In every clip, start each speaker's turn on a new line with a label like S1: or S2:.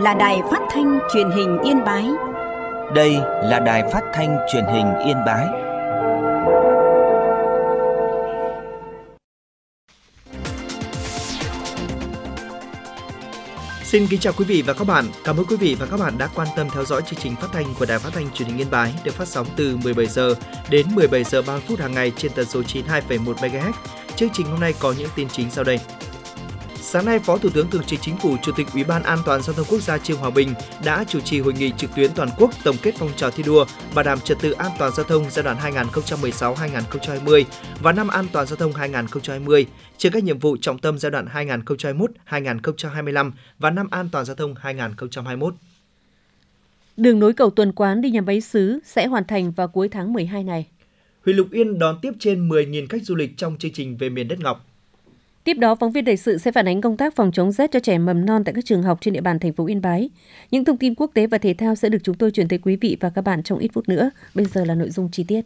S1: là Đài Phát thanh Truyền hình Yên Bái.
S2: Đây là Đài Phát thanh Truyền hình Yên Bái.
S3: Xin kính chào quý vị và các bạn. Cảm ơn quý vị và các bạn đã quan tâm theo dõi chương trình phát thanh của Đài Phát thanh Truyền hình Yên Bái được phát sóng từ 17 giờ đến 17 giờ 30 phút hàng ngày trên tần số 92,1 MHz. Chương trình hôm nay có những tin chính sau đây. Sáng nay, Phó Thủ tướng Thường trực Chính phủ, Chủ tịch Ủy ban An toàn giao thông quốc gia Trương Hòa Bình đã chủ trì hội nghị trực tuyến toàn quốc tổng kết phong trào thi đua bảo đảm trật tự an toàn giao thông giai đoạn 2016-2020 và năm an toàn giao thông 2020, triển khai nhiệm vụ trọng tâm giai đoạn 2021-2025 và năm an toàn giao thông 2021.
S4: Đường nối cầu Tuần Quán đi nhà máy xứ sẽ hoàn thành vào cuối tháng 12 này.
S3: Huyện Lục Yên đón tiếp trên 10.000 khách du lịch trong chương trình Về miền đất ngọc.
S4: Tiếp đó, phóng viên thời sự sẽ phản ánh công tác phòng chống rét cho trẻ mầm non tại các trường học trên địa bàn thành phố Yên Bái. Những thông tin quốc tế và thể thao sẽ được chúng tôi chuyển tới quý vị và các bạn trong ít phút nữa. Bây giờ là nội dung chi tiết.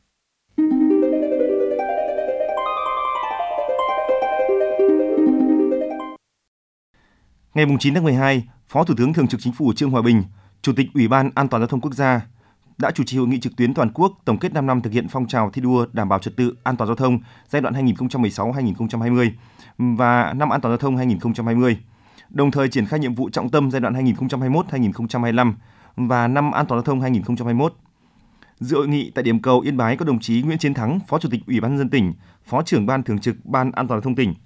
S5: Ngày 9 tháng 12, Phó Thủ tướng Thường trực Chính phủ Trương Hòa Bình, Chủ tịch Ủy ban An toàn giao thông quốc gia đã chủ trì hội nghị trực tuyến toàn quốc tổng kết 5 năm thực hiện phong trào thi đua đảm bảo trật tự an toàn giao thông giai đoạn 2016-2020 và năm an toàn giao thông 2020, đồng thời triển khai nhiệm vụ trọng tâm giai đoạn 2021-2025 và năm an toàn giao thông 2021. Dự hội nghị tại điểm cầu Yên Bái có đồng chí Nguyễn Chiến Thắng, Phó Chủ tịch Ủy ban nhân dân tỉnh, Phó trưởng Ban Thường trực Ban An toàn giao thông tỉnh.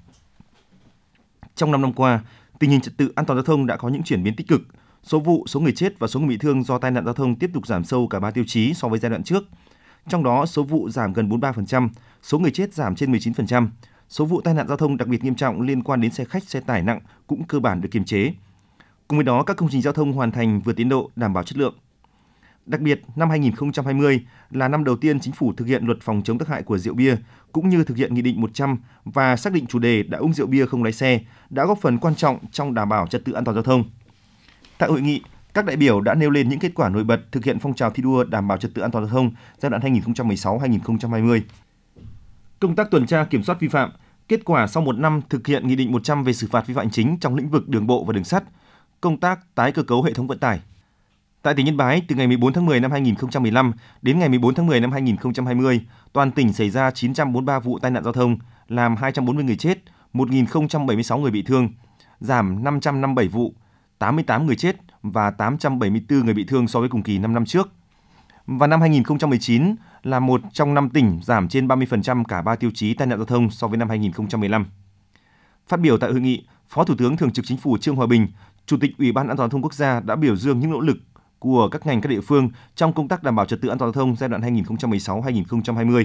S5: Trong 5 năm qua, tình hình trật tự an toàn giao thông đã có những chuyển biến tích cực. Số vụ, số người chết và số người bị thương do tai nạn giao thông tiếp tục giảm sâu cả 3 tiêu chí so với giai đoạn trước. Trong đó, số vụ giảm gần 43%, số người chết giảm trên 19%. Số vụ tai nạn giao thông đặc biệt nghiêm trọng liên quan đến xe khách, xe tải nặng cũng cơ bản được kiềm chế. Cùng với đó, các công trình giao thông hoàn thành vượt tiến độ, đảm bảo chất lượng. Đặc biệt, năm 2020 là năm đầu tiên Chính phủ thực hiện luật phòng chống tác hại của rượu bia, cũng như thực hiện Nghị định 100 và xác định chủ đề đã uống rượu bia không lái xe, đã góp phần quan trọng trong đảm bảo trật tự an toàn giao thông. Tại hội nghị, các đại biểu đã nêu lên những kết quả nổi bật thực hiện phong trào thi đua đảm bảo trật tự an toàn giao thông giai đoạn 2016-2020. Công tác tuần tra kiểm soát vi phạm, kết quả sau 1 năm thực hiện Nghị định 100 về xử phạt vi phạm hành chính trong lĩnh vực đường bộ và đường sắt, công tác tái cơ cấu hệ thống vận tải. Tại tỉnh Yên Bái, từ ngày 14 tháng 10 năm 2015 đến ngày 14 tháng 10 năm 2020, toàn tỉnh xảy ra 943 vụ tai nạn giao thông, làm 240 người chết, 1.076 người bị thương, giảm 557 vụ, 88 người chết và 874 người bị thương so với cùng kỳ 5 năm trước. Và năm 2019 là một trong 5 tỉnh giảm trên 30% cả 3 tiêu chí tai nạn giao thông so với năm 2015. Phát biểu tại hội nghị, Phó Thủ tướng Thường trực Chính phủ Trương Hòa Bình, Chủ tịch Ủy ban An toàn giao thông quốc gia đã biểu dương những nỗ lực của các ngành các địa phương trong công tác đảm bảo trật tự an toàn giao thông giai đoạn 2016-2020.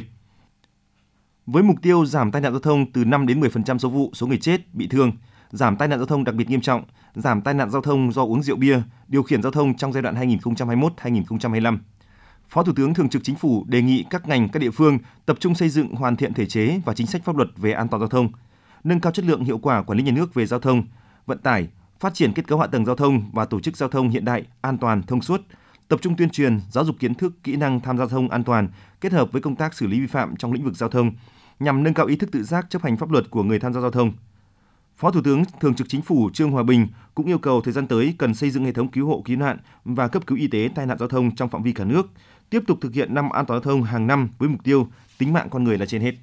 S5: Với mục tiêu giảm tai nạn giao thông từ 5 đến 10% số vụ, số người chết, bị thương, giảm tai nạn giao thông đặc biệt nghiêm trọng, giảm tai nạn giao thông do uống rượu bia, điều khiển giao thông trong giai đoạn 2021-2025. Phó Thủ tướng Thường trực Chính phủ đề nghị các ngành, các địa phương tập trung xây dựng hoàn thiện thể chế và chính sách pháp luật về an toàn giao thông, nâng cao chất lượng hiệu quả quản lý nhà nước về giao thông, vận tải, phát triển kết cấu hạ tầng giao thông và tổ chức giao thông hiện đại, an toàn, thông suốt, tập trung tuyên truyền, giáo dục kiến thức, kỹ năng tham gia giao thông an toàn, kết hợp với công tác xử lý vi phạm trong lĩnh vực giao thông, nhằm nâng cao ý thức tự giác chấp hành pháp luật của người tham gia giao thông. Phó Thủ tướng Thường trực Chính phủ Trương Hòa Bình cũng yêu cầu thời gian tới cần xây dựng hệ thống cứu hộ cứu nạn và cấp cứu y tế tai nạn giao thông trong phạm vi cả nước, tiếp tục thực hiện năm an toàn giao thông hàng năm với mục tiêu tính mạng con người là trên hết.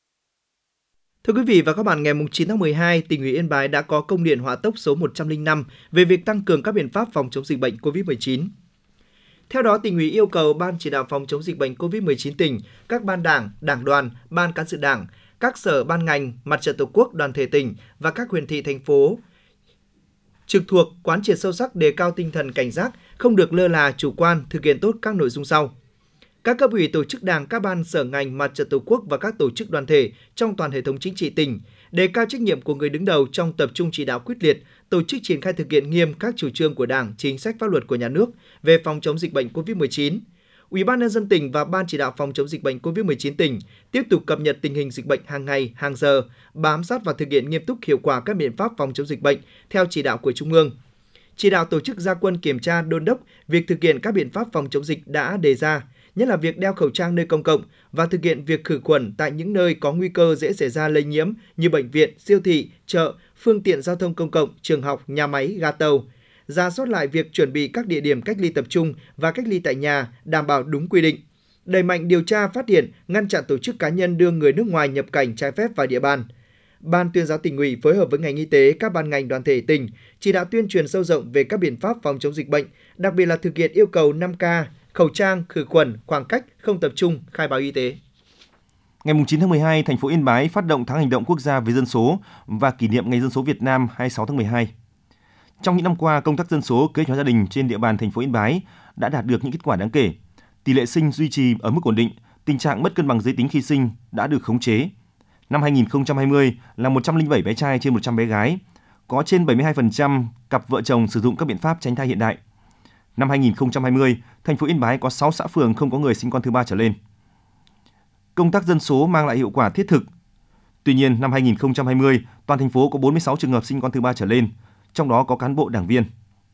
S3: Thưa quý vị và các bạn, ngày 9 tháng 12, tỉnh ủy Yên Bái đã có công điện hỏa tốc số 105 về việc tăng cường các biện pháp phòng chống dịch bệnh COVID-19. Theo đó, tỉnh ủy yêu cầu Ban chỉ đạo phòng chống dịch bệnh COVID-19 tỉnh, các ban đảng, đảng đoàn, ban cán sự đảng, các sở ban ngành, mặt trận tổ quốc, đoàn thể tỉnh và các huyện thị thành phố trực thuộc quán triệt sâu sắc, đề cao tinh thần cảnh giác, không được lơ là chủ quan, thực hiện tốt các nội dung sau. Các cấp ủy tổ chức đảng, các ban sở ngành, mặt trận tổ quốc và các tổ chức đoàn thể trong toàn hệ thống chính trị tỉnh đề cao trách nhiệm của người đứng đầu trong tập trung chỉ đạo quyết liệt, tổ chức triển khai thực hiện nghiêm các chủ trương của Đảng, chính sách pháp luật của nhà nước về phòng chống dịch bệnh COVID-19. Ủy ban nhân dân tỉnh và Ban chỉ đạo phòng chống dịch bệnh COVID-19 tỉnh tiếp tục cập nhật tình hình dịch bệnh hàng ngày, hàng giờ, bám sát và thực hiện nghiêm túc hiệu quả các biện pháp phòng chống dịch bệnh theo chỉ đạo của Trung ương. Chỉ đạo tổ chức ra quân kiểm tra, đôn đốc việc thực hiện các biện pháp phòng chống dịch đã đề ra, nhất là việc đeo khẩu trang nơi công cộng và thực hiện việc khử khuẩn tại những nơi có nguy cơ dễ xảy ra lây nhiễm như bệnh viện, siêu thị, chợ, phương tiện giao thông công cộng, trường học, nhà máy, ga tàu. rà soát lại việc chuẩn bị các địa điểm cách ly tập trung và cách ly tại nhà đảm bảo đúng quy định. Đẩy mạnh điều tra, phát hiện, ngăn chặn tổ chức cá nhân đưa người nước ngoài nhập cảnh trái phép vào địa bàn. Ban Tuyên giáo Tỉnh ủy phối hợp với ngành y tế, các ban ngành đoàn thể tỉnh chỉ đạo tuyên truyền sâu rộng về các biện pháp phòng chống dịch bệnh, đặc biệt là thực hiện yêu cầu 5K, khẩu trang, khử khuẩn, khoảng cách, không tập trung, khai báo y tế.
S5: Ngày 9 tháng 12, thành phố Yên Bái phát động tháng hành động quốc gia về dân số và kỷ niệm Ngày dân số Việt Nam 26 tháng 12. Trong những năm qua, công tác dân số kế hoạch hóa gia đình trên địa bàn thành phố Yên Bái đã đạt được những kết quả đáng kể. Tỷ lệ sinh duy trì ở mức ổn định, tình trạng mất cân bằng giới tính khi sinh đã được khống chế. Năm 2020 là 107 bé trai trên 100 bé gái, có trên 72% cặp vợ chồng sử dụng các biện pháp tránh thai hiện đại. Năm 2020, thành phố Yên Bái có 6 xã phường không có người sinh con thứ 3 trở lên. Công tác dân số mang lại hiệu quả thiết thực. Tuy nhiên, năm 2020, toàn thành phố có 46 trường hợp sinh con thứ 3 trở lên, trong đó có cán bộ đảng viên.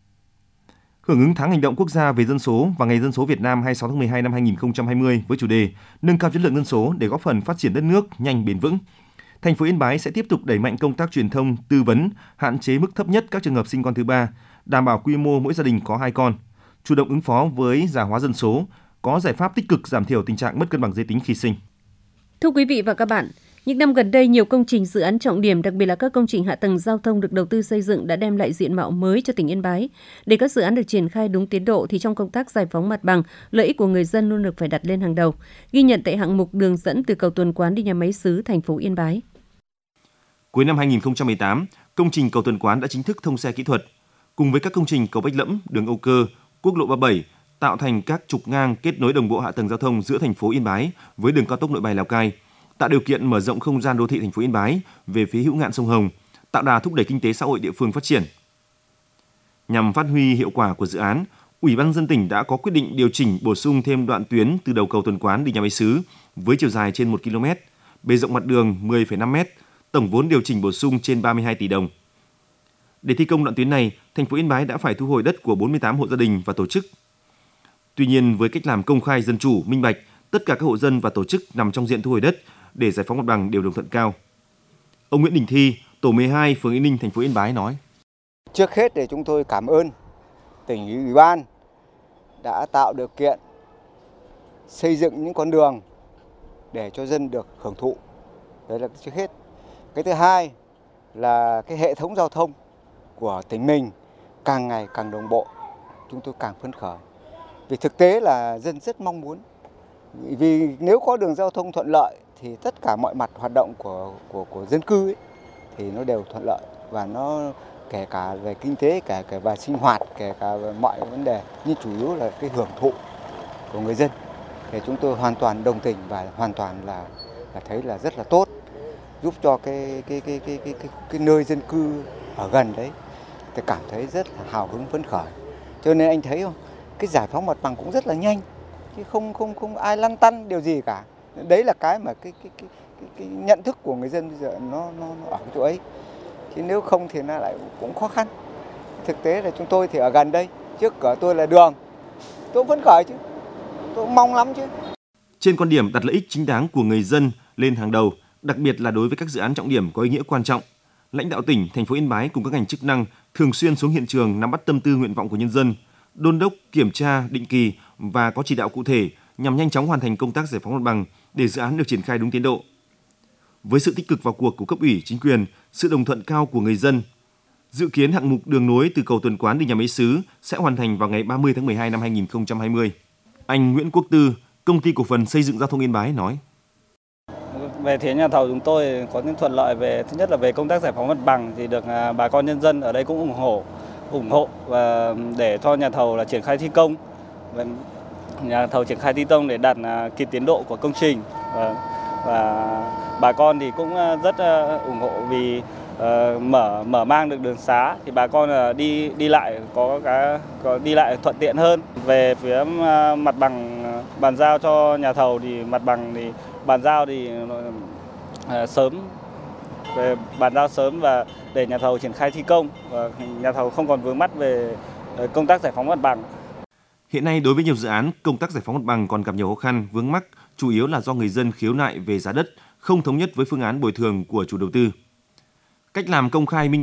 S5: Hưởng ứng tháng hành động quốc gia về dân số và Ngày dân số Việt Nam 26 tháng 12 năm 2020 với chủ đề nâng cao chất lượng dân số để góp phần phát triển đất nước nhanh bền vững, thành phố Yên Bái sẽ tiếp tục đẩy mạnh công tác truyền thông, tư vấn, hạn chế mức thấp nhất các trường hợp sinh con thứ 3, đảm bảo quy mô mỗi gia đình có 2 con, chủ động ứng phó với già hóa dân số, có giải pháp tích cực giảm thiểu tình trạng mất cân bằng giới tính khi sinh.
S4: Thưa quý vị và các bạn, những năm gần đây, nhiều công trình dự án trọng điểm, đặc biệt là các công trình hạ tầng giao thông được đầu tư xây dựng đã đem lại diện mạo mới cho tỉnh Yên Bái. Để các dự án được triển khai đúng tiến độ thì trong công tác giải phóng mặt bằng, lợi ích của người dân luôn được phải đặt lên hàng đầu. Ghi nhận tại hạng mục đường dẫn từ cầu Tuần Quán đi nhà máy xứ thành phố Yên Bái.
S5: Cuối năm 2018, công trình cầu Tuần Quán đã chính thức thông xe kỹ thuật. Cùng với các công trình cầu Bách Lẫm, đường Âu Cơ, quốc lộ 37 tạo thành các trục ngang kết nối đồng bộ hạ tầng giao thông giữa thành phố Yên Bái với đường cao tốc Nội Bài Lào Cai, tạo điều kiện mở rộng không gian đô thị thành phố Yên Bái về phía hữu ngạn sông Hồng, tạo đà thúc đẩy kinh tế xã hội địa phương phát triển. Nhằm phát huy hiệu quả của dự án, Ủy ban nhân dân tỉnh đã có quyết định điều chỉnh bổ sung thêm đoạn tuyến từ đầu cầu Tuần Quán đi nhà máy xứ với chiều dài trên 1 km, bề rộng mặt đường 10,5 m, tổng vốn điều chỉnh bổ sung trên 32 tỷ đồng. Để thi công đoạn tuyến này, thành phố Yên Bái đã phải thu hồi đất của 48 hộ gia đình và tổ chức. Tuy nhiên, với cách làm công khai, dân chủ, minh bạch, tất cả các hộ dân và tổ chức nằm trong diện thu hồi đất để giải phóng mặt bằng đều đồng thuận cao. Ông Nguyễn Đình Thi, tổ 12, phường Yên Ninh, thành phố Yên Bái nói:
S6: Trước hết để chúng tôi cảm ơn tỉnh ủy ban đã tạo điều kiện xây dựng những con đường để cho dân được hưởng thụ. Đấy là trước hết. Cái thứ hai là cái hệ thống giao thông của tỉnh mình càng ngày càng đồng bộ, chúng tôi càng phấn khởi. Vì thực tế là dân rất mong muốn. Vì nếu có đường giao thông thuận lợi thì tất cả mọi mặt hoạt động của dân cư ấy, thì nó đều thuận lợi và nó kể cả về kinh tế, kể cả về sinh hoạt, kể cả về mọi vấn đề, nhưng chủ yếu là cái hưởng thụ của người dân. Thì chúng tôi hoàn toàn đồng tình và hoàn toàn là thấy là rất là tốt, giúp cho cái nơi dân cư ở gần đấy thì cảm thấy rất là hào hứng phấn khởi. Cho nên anh thấy không, cái giải phóng mặt bằng cũng rất là nhanh, chứ không ai lăn tăn điều gì cả. Đấy là cái mà cái nhận thức của người dân bây giờ nó ở cái chỗ ấy. Chứ nếu không thì nó lại cũng khó khăn. Thực tế là chúng tôi thì ở gần đây, trước cửa tôi là đường, tôi cũng phấn khởi chứ, tôi cũng mong lắm chứ.
S5: Trên quan điểm đặt lợi ích chính đáng của người dân lên hàng đầu, đặc biệt là đối với các dự án trọng điểm có ý nghĩa quan trọng, lãnh đạo tỉnh, thành phố Yên Bái cùng các ngành chức năng thường xuyên xuống hiện trường nắm bắt tâm tư nguyện vọng của nhân dân, đôn đốc, kiểm tra định kỳ và có chỉ đạo cụ thể nhằm nhanh chóng hoàn thành công tác giải phóng mặt bằng để dự án được triển khai đúng tiến độ. Với sự tích cực vào cuộc của cấp ủy, chính quyền, sự đồng thuận cao của người dân, dự kiến hạng mục đường nối từ cầu Tuần Quán đi nhà máy xứ sẽ hoàn thành vào ngày 30 tháng 12 năm 2020. Anh Nguyễn Quốc Tư, Công ty Cổ phần Xây dựng Giao thông Yên Bái nói:
S7: Về phía nhà thầu chúng tôi có những thuận lợi về thứ nhất là về công tác giải phóng mặt bằng thì được bà con nhân dân ở đây cũng ủng hộ và để cho nhà thầu là triển khai thi công. Nhà thầu triển khai thi công để đạt kịp tiến độ của công trình và bà con thì cũng rất ủng hộ vì mở mang được đường xá thì bà con đi lại có đi lại thuận tiện hơn. Về phía mặt bằng bàn giao cho nhà thầu thì mặt bằng thì bàn giao thì sớm, về bàn giao sớm và để nhà thầu triển khai thi công và nhà thầu không còn vướng mắc về công tác giải phóng mặt bằng.
S5: Hiện nay đối với nhiều dự án, công tác giải phóng mặt bằng còn gặp nhiều khó khăn, vướng mắc, chủ yếu là do người dân khiếu nại về giá đất, không thống nhất với phương án bồi thường của chủ đầu tư. Cách làm công khai minh bạch,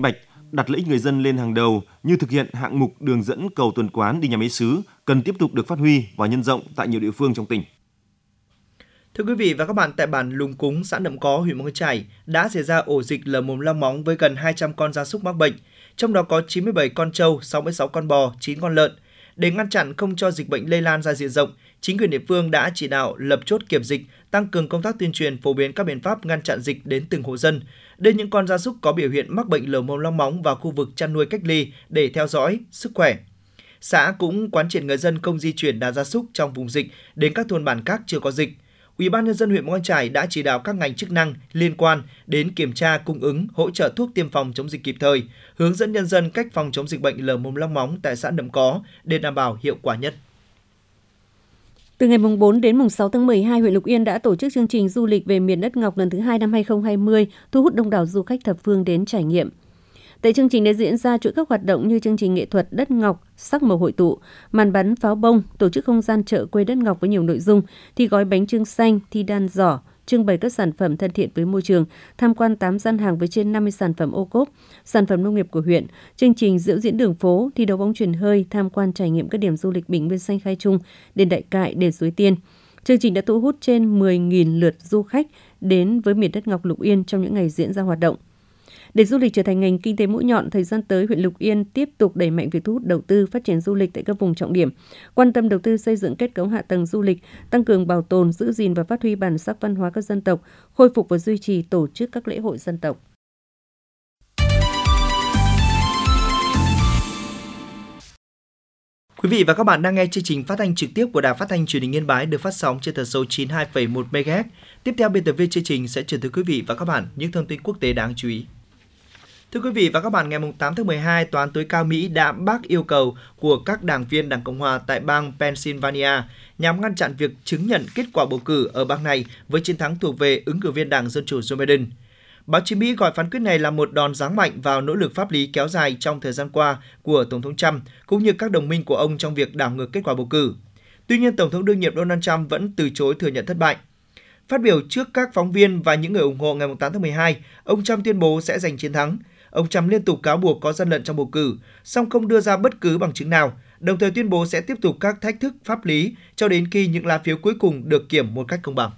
S5: đặt lợi ích người dân lên hàng đầu như thực hiện hạng mục đường dẫn cầu Tuần Quán đi nhà máy xứ cần tiếp tục được phát huy và nhân rộng tại nhiều địa phương trong tỉnh.
S3: Thưa quý vị và các bạn, tại bản Lùng Cúng, xã Nậm Có, huyện Mù Cang Chải đã xảy ra ổ dịch lở mồm long móng với gần 200 con gia súc mắc bệnh, trong đó có 97 con trâu, 66 con bò, 9 con lợn. Để ngăn chặn không cho dịch bệnh lây lan ra diện rộng, chính quyền địa phương đã chỉ đạo lập chốt kiểm dịch, tăng cường công tác tuyên truyền phổ biến các biện pháp ngăn chặn dịch đến từng hộ dân, đưa những con gia súc có biểu hiện mắc bệnh lở mồm long móng vào khu vực chăn nuôi cách ly để theo dõi sức khỏe. Xã cũng quán triệt người dân không di chuyển đàn gia súc trong vùng dịch đến các thôn bản khác chưa có dịch. Ủy ban nhân dân huyện Mù Cang Chải đã chỉ đạo các ngành chức năng liên quan đến kiểm tra, cung ứng, hỗ trợ thuốc tiêm phòng chống dịch kịp thời, hướng dẫn nhân dân cách phòng chống dịch bệnh lở mồm long móng tại xã Nậm Có để đảm bảo hiệu quả nhất.
S4: Từ ngày 4 đến mùng 6 tháng 12, huyện Lục Yên đã tổ chức chương trình du lịch về miền đất Ngọc lần thứ 2 năm 2020, thu hút đông đảo du khách thập phương đến trải nghiệm. Tại chương trình đã diễn ra chuỗi các hoạt động như chương trình nghệ thuật Đất Ngọc, sắc màu hội tụ, màn bắn pháo bông, tổ chức không gian chợ quê Đất Ngọc với nhiều nội dung, thi gói bánh chưng xanh, thi đan giỏ, trưng bày các sản phẩm thân thiện với môi trường, tham quan 8 gian hàng với trên 50 sản phẩm ô cốp, sản phẩm nông nghiệp của huyện, chương trình diễu diễn đường phố, thi đấu bóng chuyền hơi, tham quan trải nghiệm các điểm du lịch Bình Nguyên Xanh Khai Trung, đền Đại Cại, đền Suối Tiên. Chương trình đã thu hút trên 10.000 lượt du khách đến với miền đất Ngọc Lục Yên trong những ngày diễn ra hoạt động. Để du lịch trở thành ngành kinh tế mũi nhọn, thời gian tới, huyện Lục Yên tiếp tục đẩy mạnh việc thu hút đầu tư, phát triển du lịch tại các vùng trọng điểm, quan tâm đầu tư xây dựng kết cấu hạ tầng du lịch, tăng cường bảo tồn, giữ gìn và phát huy bản sắc văn hóa các dân tộc, khôi phục và duy trì tổ chức các lễ hội dân tộc.
S3: Quý vị và các bạn đang nghe chương trình phát thanh trực tiếp của Đài Phát thanh Truyền hình Yên Bái được phát sóng trên tần số 92,1 MHz. Tiếp theo, biên tập viên chương trình sẽ chuyển tới quý vị và các bạn những thông tin quốc tế đáng chú ý. Thưa quý vị và các bạn, ngày 8 tháng 12, Tòa án tối cao Mỹ đã bác yêu cầu của các đảng viên Đảng Cộng hòa tại bang Pennsylvania nhằm ngăn chặn việc chứng nhận kết quả bầu cử ở bang này với chiến thắng thuộc về ứng cử viên Đảng Dân Chủ Joe Biden. Báo chí Mỹ gọi phán quyết này là một đòn giáng mạnh vào nỗ lực pháp lý kéo dài trong thời gian qua của Tổng thống Trump cũng như các đồng minh của ông trong việc đảo ngược kết quả bầu cử. Tuy nhiên, Tổng thống đương nhiệm Donald Trump vẫn từ chối thừa nhận thất bại. Phát biểu trước các phóng viên và những người ủng hộ ngày 8 tháng 12, ông Trump tuyên bố sẽ giành chiến thắng. Ông Trump liên tục cáo buộc có gian lận trong bầu cử, song không đưa ra bất cứ bằng chứng nào, đồng thời tuyên bố sẽ tiếp tục các thách thức pháp lý cho đến khi những lá phiếu cuối cùng được kiểm một cách công bằng.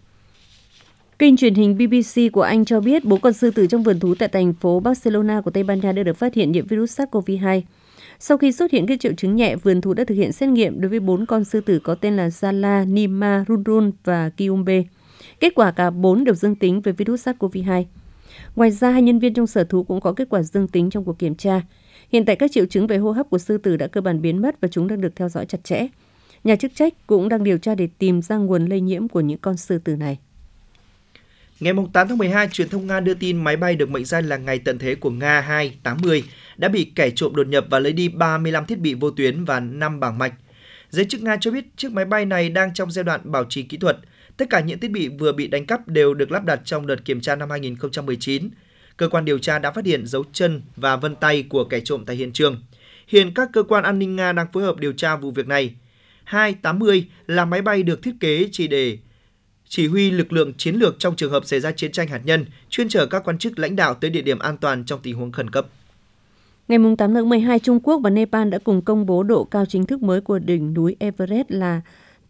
S4: Kênh truyền hình BBC của Anh cho biết 4 con sư tử trong vườn thú tại thành phố Barcelona của Tây Ban Nha đã được phát hiện nhiễm virus SARS-CoV-2. Sau khi xuất hiện các triệu chứng nhẹ, vườn thú đã thực hiện xét nghiệm đối với 4 con sư tử có tên là Zala, Nima, Run và Kiumbe. Kết quả cả 4 đều dương tính với virus SARS-CoV-2. Ngoài ra, 2 nhân viên trong sở thú cũng có kết quả dương tính trong cuộc kiểm tra. Hiện tại các triệu chứng về hô hấp của sư tử đã cơ bản biến mất và chúng đang được theo dõi chặt chẽ. Nhà chức trách cũng đang điều tra để tìm ra nguồn lây nhiễm của những con sư tử này.
S3: Ngày 8 tháng 12, truyền thông Nga đưa tin máy bay được mệnh danh là ngày tận thế của Nga 280 đã bị kẻ trộm đột nhập và lấy đi 35 thiết bị vô tuyến và 5 bảng mạch. Giới chức Nga cho biết chiếc máy bay này đang trong giai đoạn bảo trì kỹ thuật. Tất cả những thiết bị vừa bị đánh cắp đều được lắp đặt trong đợt kiểm tra năm 2019. Cơ quan điều tra đã phát hiện dấu chân và vân tay của kẻ trộm tại hiện trường. Hiện các cơ quan an ninh Nga đang phối hợp điều tra vụ việc này. 280 là máy bay được thiết kế chỉ để chỉ huy lực lượng chiến lược trong trường hợp xảy ra chiến tranh hạt nhân, chuyên chở các quan chức lãnh đạo tới địa điểm an toàn trong tình huống khẩn cấp.
S4: Ngày 8 tháng 12, Trung Quốc và Nepal đã cùng công bố độ cao chính thức mới của đỉnh núi Everest là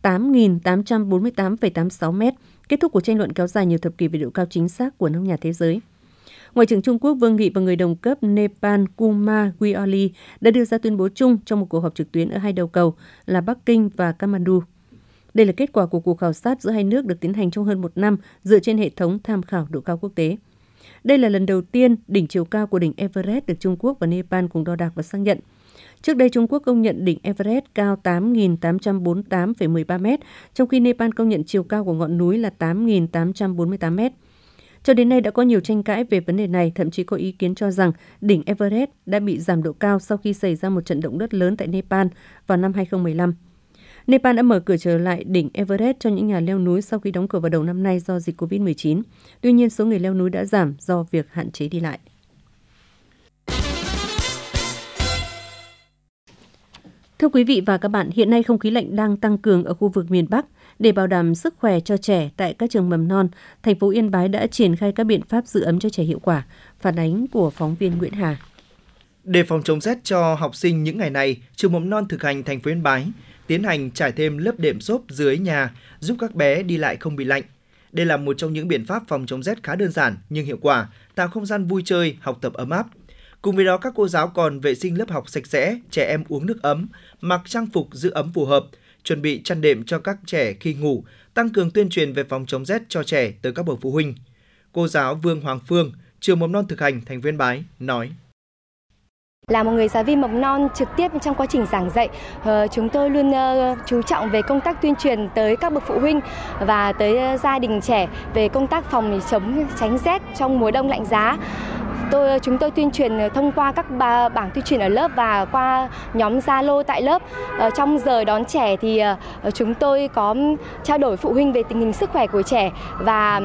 S4: 8.848,86 m, kết thúc cuộc tranh luận kéo dài nhiều thập kỷ về độ cao chính xác của nóc nhà thế giới. Ngoại trưởng Trung Quốc Vương Nghị và người đồng cấp Nepal Kumar Gyali đã đưa ra tuyên bố chung trong một cuộc họp trực tuyến ở hai đầu cầu là Bắc Kinh và Kathmandu. Đây là kết quả của cuộc khảo sát giữa hai nước được tiến hành trong hơn một năm dựa trên hệ thống tham khảo độ cao quốc tế. Đây là lần đầu tiên đỉnh chiều cao của đỉnh Everest được Trung Quốc và Nepal cùng đo đạc và xác nhận. Trước đây, Trung Quốc công nhận đỉnh Everest cao 8.848,13 m, trong khi Nepal công nhận chiều cao của ngọn núi là 8.848 m. Cho đến nay đã có nhiều tranh cãi về vấn đề này, thậm chí có ý kiến cho rằng đỉnh Everest đã bị giảm độ cao sau khi xảy ra một trận động đất lớn tại Nepal vào năm 2015. Nepal đã mở cửa trở lại đỉnh Everest cho những nhà leo núi sau khi đóng cửa vào đầu năm nay do dịch COVID-19. Tuy nhiên, số người leo núi đã giảm do việc hạn chế đi lại. Thưa quý vị và các bạn, hiện nay không khí lạnh đang tăng cường ở khu vực miền Bắc. Để bảo đảm sức khỏe cho trẻ tại các trường mầm non, thành phố Yên Bái đã triển khai các biện pháp giữ ấm cho trẻ hiệu quả. Phản ánh của phóng viên Nguyễn Hà.
S3: Để phòng chống rét cho học sinh những ngày này, trường mầm non Thực Hành thành phố Yên Bái tiến hành trải thêm lớp đệm xốp dưới nhà giúp các bé đi lại không bị lạnh. Đây là một trong những biện pháp phòng chống rét khá đơn giản nhưng hiệu quả, tạo không gian vui chơi, học tập ấm áp. Cùng với đó, các cô giáo còn vệ sinh lớp học sạch sẽ, trẻ em uống nước ấm, mặc trang phục giữ ấm phù hợp, chuẩn bị chăn đệm cho các trẻ khi ngủ, tăng cường tuyên truyền về phòng chống rét cho trẻ tới các bậc phụ huynh. Cô giáo Vương Hoàng Phương, trường mầm non Thực Hành thành phố Yên Bái nói:
S8: Là một người giáo viên mầm non trực tiếp trong quá trình giảng dạy, chúng tôi luôn chú trọng về công tác tuyên truyền tới các bậc phụ huynh và tới gia đình trẻ về công tác phòng chống tránh rét trong mùa đông lạnh giá. Chúng tôi tuyên truyền thông qua các bảng tuyên truyền ở lớp và qua nhóm Zalo tại lớp. Trong giờ đón trẻ thì chúng tôi có trao đổi phụ huynh về tình hình sức khỏe của trẻ và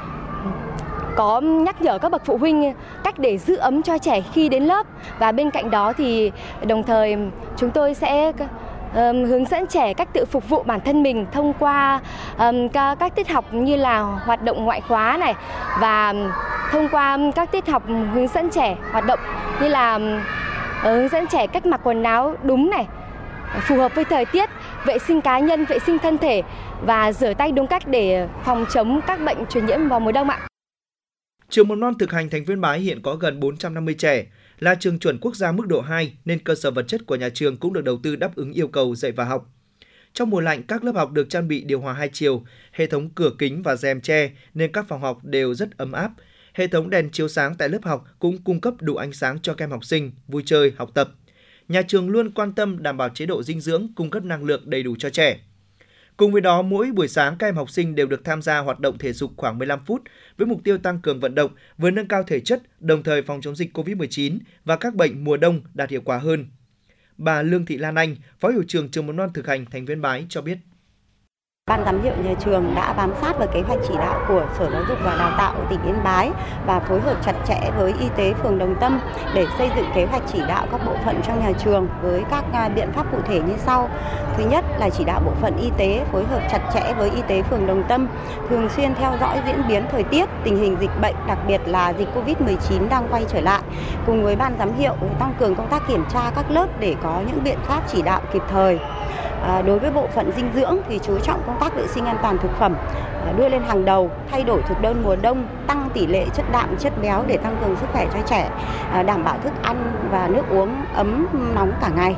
S8: có nhắc nhở các bậc phụ huynh cách để giữ ấm cho trẻ khi đến lớp. Và bên cạnh đó thì đồng thời chúng tôi sẽ hướng dẫn trẻ cách tự phục vụ bản thân mình thông qua các tiết học như là hoạt động ngoại khóa này, và thông qua các tiết học hướng dẫn trẻ hoạt động như là hướng dẫn trẻ cách mặc quần áo đúng này, phù hợp với thời tiết, vệ sinh cá nhân, vệ sinh thân thể và rửa tay đúng cách để phòng chống các bệnh truyền nhiễm vào mùa đông ạ.
S3: Trường mầm non Thực Hành thành phố Yên Bái hiện có gần 450 trẻ, là trường chuẩn quốc gia mức độ 2 nên cơ sở vật chất của nhà trường cũng được đầu tư đáp ứng yêu cầu dạy và học. Trong mùa lạnh, các lớp học được trang bị điều hòa 2 chiều, hệ thống cửa kính và rèm che nên các phòng học đều rất ấm áp. Hệ thống đèn chiếu sáng tại lớp học cũng cung cấp đủ ánh sáng cho các em học sinh vui chơi, học tập. Nhà trường luôn quan tâm đảm bảo chế độ dinh dưỡng, cung cấp năng lượng đầy đủ cho trẻ. Cùng với đó, mỗi buổi sáng các em học sinh đều được tham gia hoạt động thể dục khoảng 15 phút với mục tiêu tăng cường vận động, vừa nâng cao thể chất, đồng thời phòng chống dịch COVID-19 và các bệnh mùa đông đạt hiệu quả hơn. Bà Lương Thị Lan Anh, Phó Hiệu trưởng trường mầm non Thực Hành thành phố Yên Bái cho biết:
S9: Ban giám hiệu nhà trường đã bám sát vào kế hoạch chỉ đạo của Sở Giáo dục và Đào tạo tỉnh Yên Bái và phối hợp chặt chẽ với y tế phường Đồng Tâm để xây dựng kế hoạch chỉ đạo các bộ phận trong nhà trường với các biện pháp cụ thể như sau. Thứ nhất là chỉ đạo bộ phận y tế phối hợp chặt chẽ với y tế phường Đồng Tâm, thường xuyên theo dõi diễn biến thời tiết, tình hình dịch bệnh, đặc biệt là dịch COVID-19 đang quay trở lại. Cùng với ban giám hiệu tăng cường công tác kiểm tra các lớp để có những biện pháp chỉ đạo kịp thời. Đối với bộ phận dinh dưỡng thì chú trọng công tác vệ sinh an toàn thực phẩm, đưa lên hàng đầu, thay đổi thực đơn mùa đông, tăng tỷ lệ chất đạm, chất béo để tăng cường sức khỏe cho trẻ, đảm bảo thức ăn và nước uống ấm nóng cả ngày.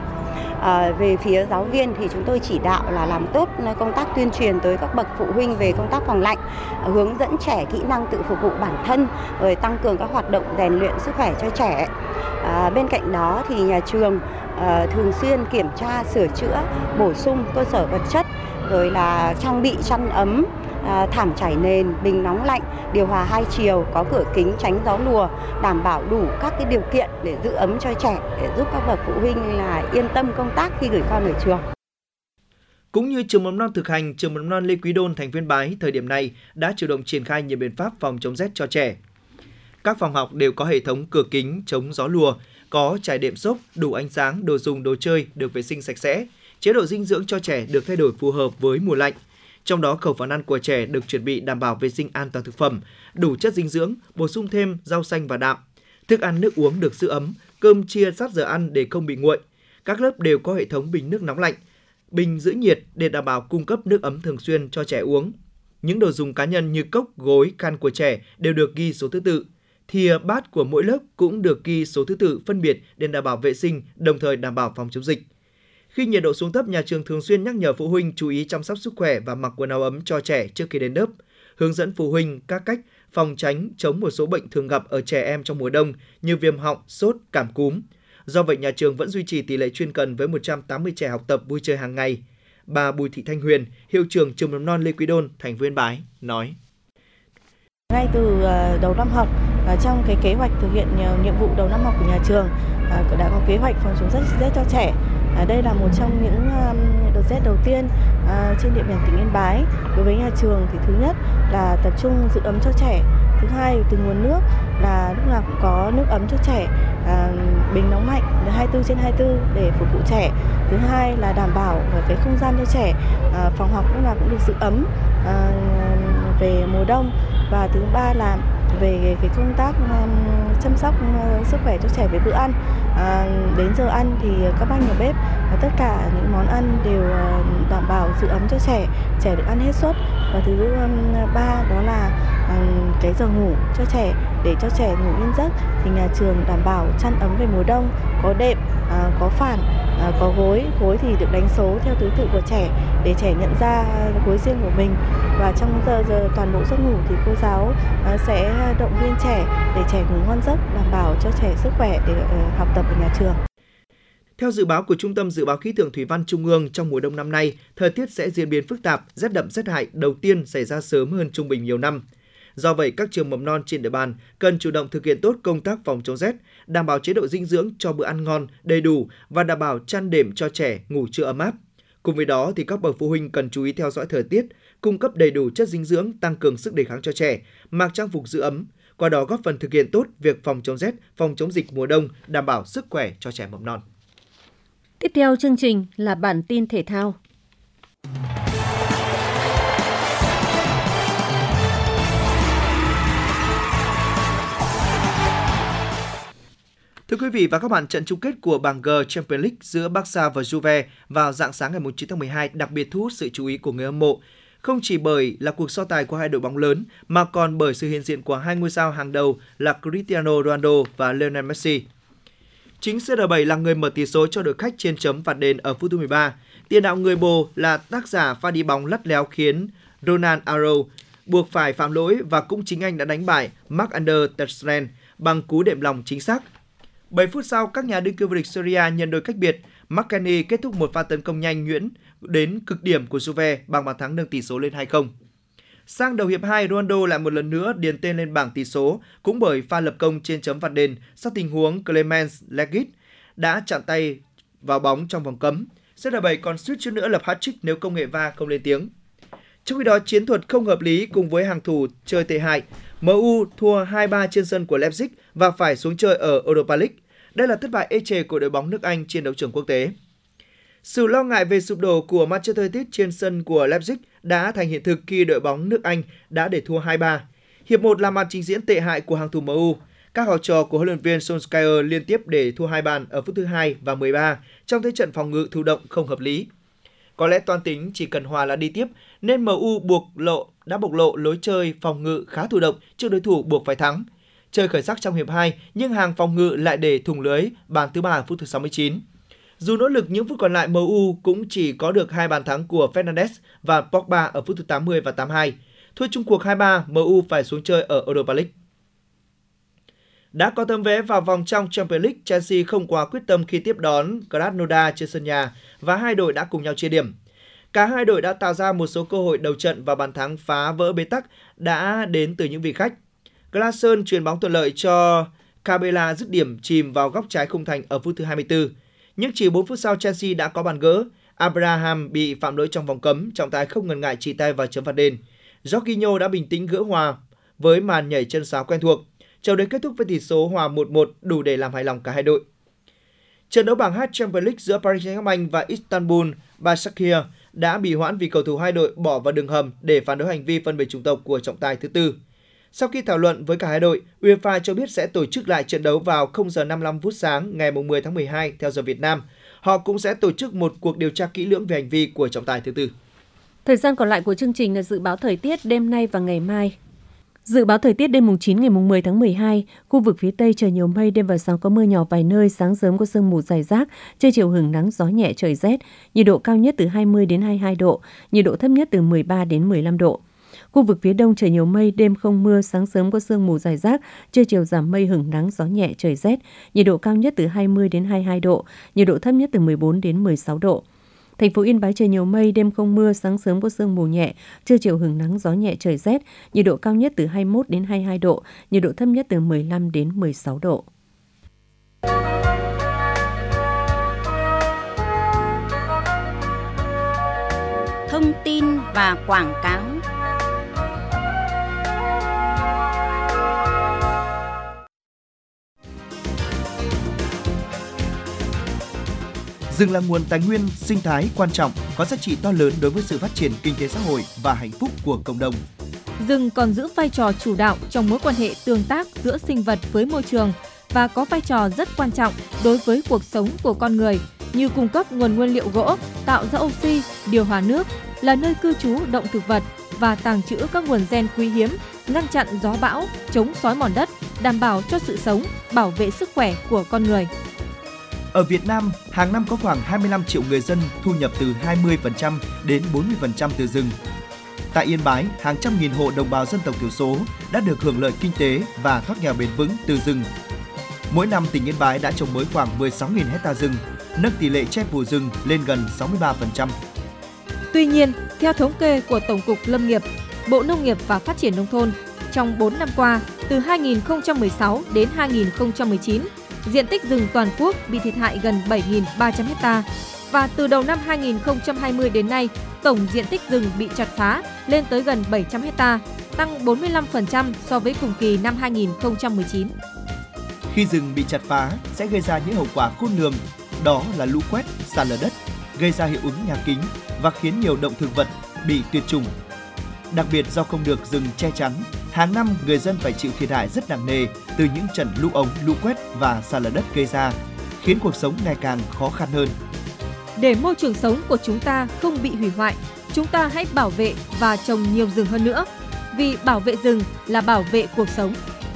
S9: Về phía giáo viên thì chúng tôi chỉ đạo là làm tốt công tác tuyên truyền tới các bậc phụ huynh về công tác phòng lạnh, hướng dẫn trẻ kỹ năng tự phục vụ bản thân, rồi tăng cường các hoạt động rèn luyện sức khỏe cho trẻ. Bên cạnh đó thì nhà trường thường xuyên kiểm tra, sửa chữa, bổ sung cơ sở vật chất, rồi là trang bị chăn ấm, thảm trải nền, bình nóng lạnh, điều hòa 2 chiều, có cửa kính tránh gió lùa, đảm bảo đủ các cái điều kiện để giữ ấm cho trẻ, để giúp các bậc phụ huynh là yên tâm công tác khi gửi con về trường.
S3: Cũng như trường mầm non Thực Hành, trường mầm non Lê Quý Đôn thành phố Yên Bái thời điểm này đã chủ động triển khai nhiều biện pháp phòng chống rét cho trẻ. Các phòng học đều có hệ thống cửa kính chống gió lùa, có trải đệm xốp, đủ ánh sáng, đồ dùng, đồ chơi được vệ sinh sạch sẽ. Chế độ dinh dưỡng cho trẻ được thay đổi phù hợp với mùa lạnh. Trong đó, khẩu phần ăn của trẻ được chuẩn bị đảm bảo vệ sinh an toàn thực phẩm, đủ chất dinh dưỡng, bổ sung thêm rau xanh và đạm. Thức ăn nước uống được giữ ấm, cơm chia sát giờ ăn để không bị nguội. Các lớp đều có hệ thống bình nước nóng lạnh, bình giữ nhiệt để đảm bảo cung cấp nước ấm thường xuyên cho trẻ uống. Những đồ dùng cá nhân như cốc, gối, khăn của trẻ đều được ghi số thứ tự. Thìa, bát của mỗi lớp cũng được ghi số thứ tự phân biệt để đảm bảo vệ sinh, đồng thời đảm bảo phòng chống dịch. Khi nhiệt độ xuống thấp, nhà trường thường xuyên nhắc nhở phụ huynh chú ý chăm sóc sức khỏe và mặc quần áo ấm cho trẻ trước khi đến lớp, hướng dẫn phụ huynh các cách phòng tránh chống một số bệnh thường gặp ở trẻ em trong mùa đông như viêm họng, sốt, cảm cúm. Do vậy, nhà trường vẫn duy trì tỷ lệ chuyên cần với 180 trẻ học tập vui chơi hàng ngày. Bà Bùi Thị Thanh Huyền, hiệu trưởng trường mầm non Lê Quý Đôn, thành phố Yên Bái nói:
S10: Ngay từ đầu năm học, trong cái kế hoạch thực hiện nhiệm vụ đầu năm học của nhà trường đã có kế hoạch phòng chống rét cho trẻ. Đây là một trong những đợt rét đầu tiên trên địa bàn tỉnh Yên Bái. Đối với nhà trường thì thứ nhất là tập trung giữ ấm cho trẻ. Thứ hai, từ nguồn nước là lúc nào cũng có nước ấm cho trẻ, bình nóng lạnh 24/24 để phục vụ trẻ. Thứ hai là đảm bảo cái không gian cho trẻ, phòng học lúc nào cũng được giữ ấm về mùa đông. Và thứ ba là về cái công tác chăm sóc sức khỏe cho trẻ với bữa ăn. Đến giờ ăn thì các bác nhà bếp tất cả những món ăn đều đảm bảo giữ ấm cho trẻ được ăn hết suất. Và thứ ba đó là cái giờ ngủ cho trẻ, để cho trẻ ngủ yên giấc thì nhà trường đảm bảo chăn ấm về mùa đông, có đệm, có phản, có gối thì được đánh số theo thứ tự của trẻ để trẻ nhận ra gối riêng của mình. Và trong giờ toàn bộ giấc ngủ thì cô giáo sẽ động viên trẻ để trẻ ngủ ngon giấc, đảm bảo cho trẻ sức khỏe để học tập ở nhà trường.
S3: Theo dự báo của Trung tâm Dự báo Khí tượng Thủy văn Trung ương, trong mùa đông năm nay, thời tiết sẽ diễn biến phức tạp, rét đậm rét hại đầu tiên xảy ra sớm hơn trung bình nhiều năm. Do vậy, các trường mầm non trên địa bàn cần chủ động thực hiện tốt công tác phòng chống rét, đảm bảo chế độ dinh dưỡng cho bữa ăn ngon, đầy đủ và đảm bảo chăn đệm cho trẻ ngủ trưa ấm áp. Cùng với đó thì các bậc phụ huynh cần chú ý theo dõi thời tiết, cung cấp đầy đủ chất dinh dưỡng, tăng cường sức đề kháng cho trẻ, mặc trang phục giữ ấm, qua đó góp phần thực hiện tốt việc phòng chống rét, phòng chống dịch mùa đông, đảm bảo sức khỏe cho trẻ mầm non.
S4: Tiếp theo chương trình là bản tin thể thao.
S3: Thưa quý vị và các bạn, trận chung kết của bảng G Champions League giữa Barca và Juve vào rạng sáng ngày 9 tháng 12 đặc biệt thu hút sự chú ý của người hâm mộ. Không chỉ bởi là cuộc so tài của hai đội bóng lớn, mà còn bởi sự hiện diện của hai ngôi sao hàng đầu là Cristiano Ronaldo và Lionel Messi. Chính CR7 là người mở tỷ số cho đội khách trên chấm phạt đền ở phút thứ 13. Tiền đạo người Bồ là tác giả pha đi bóng lắt léo khiến Ronald Arrow buộc phải phạm lỗi, và cũng chính anh đã đánh bại Marc-Andre ter Stegen bằng cú đệm lòng chính xác. 7 phút sau, các nhà đương kim vô địch Serie A nhân đôi cách biệt. McKennie kết thúc một pha tấn công nhanh nhuyễn đến cực điểm của Juve bằng bàn thắng nâng tỷ số lên 2-0. Sang đầu hiệp 2, Ronaldo lại một lần nữa điền tên lên bảng tỷ số cũng bởi pha lập công trên chấm phạt đền sau tình huống Clemens Legit đã chạm tay vào bóng trong vòng cấm. CR7 còn suýt chút nữa lập hat-trick nếu công nghệ VAR không lên tiếng. Trong khi đó, chiến thuật không hợp lý cùng với hàng thủ chơi tệ hại, MU thua 2-3 trên sân của Leipzig và phải xuống chơi ở Europa League. Đây là thất bại ê chề của đội bóng nước Anh trên đấu trường quốc tế. Sự lo ngại về sụp đổ của Manchester United trên sân của Leipzig đã thành hiện thực khi đội bóng nước Anh đã để thua 2-3. Hiệp 1 là màn trình diễn tệ hại của hàng thủ MU. Các học trò của huấn luyện viên Solskjaer liên tiếp để thua 2 bàn ở phút thứ 2 và 13 trong thế trận phòng ngự thụ động không hợp lý. Có lẽ toan tính chỉ cần hòa là đi tiếp nên MU đã bộc lộ lối chơi phòng ngự khá thụ động trước đối thủ buộc phải thắng. Chơi khởi sắc trong hiệp 2 nhưng hàng phòng ngự lại để thủng lưới bàn thứ 3 ở phút thứ 69. Dù nỗ lực những phút còn lại, MU cũng chỉ có được 2 bàn thắng của Fernandes và Pogba ở phút thứ 80 và 82. Thua chung cuộc 2-3, MU phải xuống chơi ở Europa League. Đã có tấm vé vào vòng trong Champions League, Chelsea không quá quyết tâm khi tiếp đón Krasnodar trên sân nhà và hai đội đã cùng nhau chia điểm. Cả hai đội đã tạo ra một số cơ hội đầu trận và bàn thắng phá vỡ bế tắc đã đến từ những vị khách. Glasson chuyền bóng thuận lợi cho Cabela dứt điểm chìm vào góc trái khung thành ở phút thứ 24. Nhưng chỉ 4 phút sau, Chelsea đã có bàn gỡ. Abraham bị phạm lỗi trong vòng cấm, trọng tài không ngần ngại chỉ tay vào chấm phạt đền. Jorginho đã bình tĩnh gỡ hòa với màn nhảy chân sáo quen thuộc. Trận đấu kết thúc với tỷ số hòa 1-1 đủ để làm hài lòng cả hai đội. Trận đấu bảng H Champions League giữa Paris Saint-Germain và Istanbul Başakşehir đã bị hoãn vì cầu thủ hai đội bỏ vào đường hầm để phản đối hành vi phân biệt chủng tộc của trọng tài thứ tư. Sau khi thảo luận với cả hai đội, UEFA cho biết sẽ tổ chức lại trận đấu vào 0 giờ 55 phút sáng ngày 10 tháng 12 theo giờ Việt Nam. Họ cũng sẽ tổ chức một cuộc điều tra kỹ lưỡng về hành vi của trọng tài thứ tư.
S4: Thời gian còn lại của chương trình là dự báo thời tiết đêm nay và ngày mai. Dự báo thời tiết đêm mùng 9 ngày mùng 10 tháng 12, khu vực phía Tây trời nhiều mây, đêm và sáng có mưa nhỏ vài nơi, sáng sớm có sương mù rải rác, trưa chiều hửng nắng, gió nhẹ, trời rét, nhiệt độ cao nhất từ 20 đến 22 độ, nhiệt độ thấp nhất từ 13 đến 15 độ. Khu vực phía Đông trời nhiều mây, đêm không mưa, sáng sớm có sương mù rải rác, trưa chiều giảm mây, hửng nắng, gió nhẹ, trời rét, nhiệt độ cao nhất từ 20 đến 22 độ, nhiệt độ thấp nhất từ 14 đến 16 độ. Thành phố Yên Bái trời nhiều mây, đêm không mưa, sáng sớm có sương mù nhẹ, trưa chiều hửng nắng, gió nhẹ, trời rét, nhiệt độ cao nhất từ 21 đến 22 độ, nhiệt độ thấp nhất từ 15 đến 16 độ.
S1: Thông tin và quảng cáo.
S3: Rừng là nguồn tài nguyên sinh thái quan trọng, có giá trị to lớn đối với sự phát triển kinh tế xã hội và hạnh phúc của cộng đồng.
S11: Rừng còn giữ vai trò chủ đạo trong mối quan hệ tương tác giữa sinh vật với môi trường và có vai trò rất quan trọng đối với cuộc sống của con người như cung cấp nguồn nguyên liệu gỗ, tạo ra oxy, điều hòa nước, là nơi cư trú động thực vật và tàng trữ các nguồn gen quý hiếm, ngăn chặn gió bão, chống xói mòn đất, đảm bảo cho sự sống, bảo vệ sức khỏe của con người.
S3: Ở Việt Nam, hàng năm có khoảng 25 triệu người dân thu nhập từ 20% đến 40% từ rừng. Tại Yên Bái, hàng trăm nghìn hộ đồng bào dân tộc thiểu số đã được hưởng lợi kinh tế và thoát nghèo bền vững từ rừng. Mỗi năm, tỉnh Yên Bái đã trồng mới khoảng 16.000 hecta rừng, nâng tỷ lệ che phủ rừng lên gần 63%.
S11: Tuy nhiên, theo thống kê của Tổng cục Lâm nghiệp, Bộ Nông nghiệp và Phát triển Nông thôn, trong 4 năm qua, từ 2016 đến 2019, diện tích rừng toàn quốc bị thiệt hại gần 7.300 ha. Và từ đầu năm 2020 đến nay, tổng diện tích rừng bị chặt phá lên tới gần 700 ha, tăng 45% so với cùng kỳ năm 2019.
S3: Khi rừng bị chặt phá sẽ gây ra những hậu quả khôn lường, đó là lũ quét, sạt lở đất, gây ra hiệu ứng nhà kính và khiến nhiều động thực vật bị tuyệt chủng. Đặc biệt do không được rừng che chắn, hàng năm người dân phải chịu thiệt hại rất nặng nề từ những trận lũ ống, lũ quét và sạt lở đất gây ra, khiến cuộc sống ngày càng khó khăn hơn.
S11: Để môi trường sống của chúng ta không bị hủy hoại, chúng ta hãy bảo vệ và trồng nhiều rừng hơn nữa, vì bảo vệ rừng là bảo vệ cuộc sống.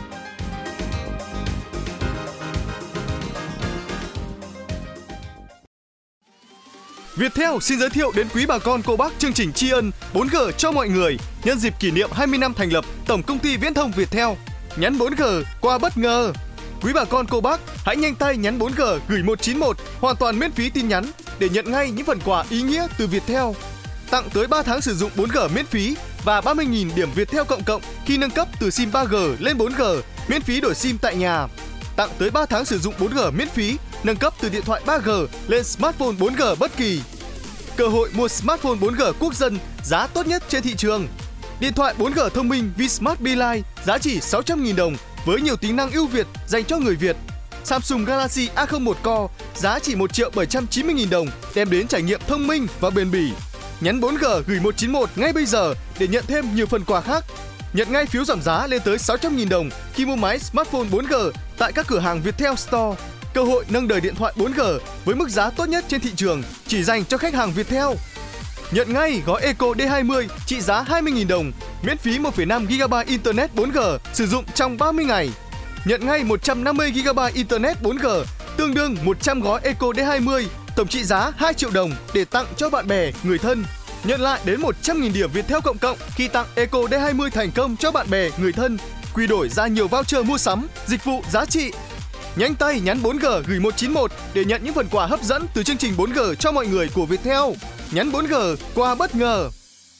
S12: Viettel xin giới thiệu đến quý bà con cô bác chương trình tri ân 4G cho mọi người nhân dịp kỷ niệm 20 năm thành lập Tổng công ty Viễn thông Viettel. Nhắn 4G qua bất ngờ. Quý bà con cô bác hãy nhanh tay nhắn 4G gửi 191 hoàn toàn miễn phí tin nhắn để nhận ngay những phần quà ý nghĩa từ Viettel. Tặng tới 3 tháng sử dụng 4G miễn phí và 30.000 điểm Viettel cộng khi nâng cấp từ sim 3G lên 4G, miễn phí đổi sim tại nhà. Tặng tới 3 tháng sử dụng 4G miễn phí, nâng cấp từ điện thoại 3G lên smartphone 4G bất kỳ. Cơ hội mua smartphone 4G quốc dân giá tốt nhất trên thị trường. Điện thoại 4G thông minh Vsmart Beeline giá chỉ 600.000 đồng với nhiều tính năng ưu việt dành cho người Việt. Samsung Galaxy A01 Core giá chỉ 1.790.000 đồng, đem đến trải nghiệm thông minh và bền bỉ. Nhắn 4G gửi 191 ngay bây giờ để nhận thêm nhiều phần quà khác. Nhận ngay phiếu giảm giá lên tới 600.000 đồng khi mua máy smartphone 4G tại các cửa hàng Viettel Store. Cơ hội nâng đời điện thoại 4G với mức giá tốt nhất trên thị trường chỉ dành cho khách hàng Viettel. Nhận ngay gói Eco D20 trị giá 20.000 đồng, miễn phí 1,5 GB Internet 4G sử dụng trong 30 ngày. Nhận ngay 150 GB Internet 4G, tương đương 100 gói Eco D20, tổng trị giá 2 triệu đồng để tặng cho bạn bè, người thân. Nhận lại đến 100.000 điểm Viettel cộng khi tặng Eco D20 thành công cho bạn bè, người thân. Quy đổi ra nhiều voucher mua sắm, dịch vụ giá trị. Nhanh tay nhắn 4G gửi 191 để nhận những phần quà hấp dẫn từ chương trình 4G cho mọi người của Viettel. Nhắn 4G qua bất ngờ.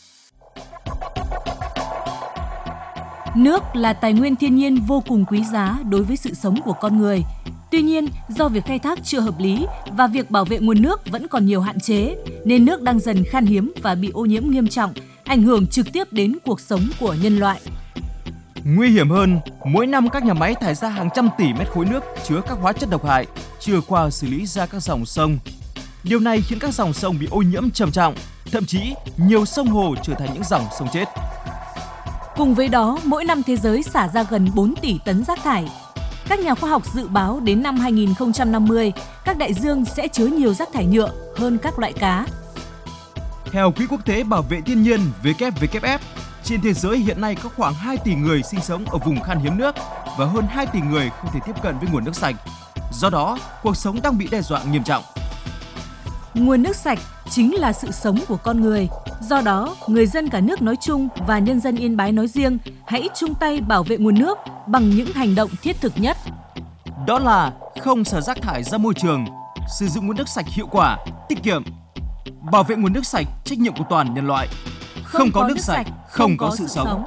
S13: Nước là tài nguyên thiên nhiên vô cùng quý giá đối với sự sống của con người. Tuy nhiên, do việc khai thác chưa hợp lý và việc bảo vệ nguồn nước vẫn còn nhiều hạn chế, nên nước đang dần khan hiếm và bị ô nhiễm nghiêm trọng, ảnh hưởng trực tiếp đến cuộc sống của nhân loại.
S14: Nguy hiểm hơn, mỗi năm các nhà máy thải ra hàng trăm tỷ mét khối nước chứa các hóa chất độc hại chưa qua xử lý ra các dòng sông. Điều này khiến các dòng sông bị ô nhiễm trầm trọng, thậm chí nhiều sông hồ trở thành những dòng sông chết.
S13: Cùng với đó, mỗi năm thế giới xả ra gần 4 tỷ tấn rác thải. Các nhà khoa học dự báo đến năm 2050, các đại dương sẽ chứa nhiều rác thải nhựa hơn các loại cá.
S14: Theo Quỹ Quốc tế Bảo vệ Thiên nhiên WWF, trên thế giới hiện nay có khoảng 2 tỷ người sinh sống ở vùng khan hiếm nước và hơn 2 tỷ người không thể tiếp cận với nguồn nước sạch. Do đó, cuộc sống đang bị đe dọa nghiêm trọng.
S13: Nguồn nước sạch chính là sự sống của con người. Do đó, người dân cả nước nói chung và nhân dân Yên Bái nói riêng hãy chung tay bảo vệ nguồn nước bằng những hành động thiết thực nhất.
S14: Đó là không xả rác thải ra môi trường, sử dụng nguồn nước sạch hiệu quả, tiết kiệm. Bảo vệ nguồn nước sạch, trách nhiệm của toàn nhân loại. Không có nước sạch, không có sự sống.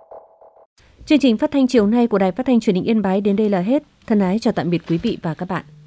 S4: Chương trình phát thanh chiều nay của Đài Phát thanh Truyền hình Yên Bái đến đây là hết. Thân ái chào tạm biệt quý vị và các bạn.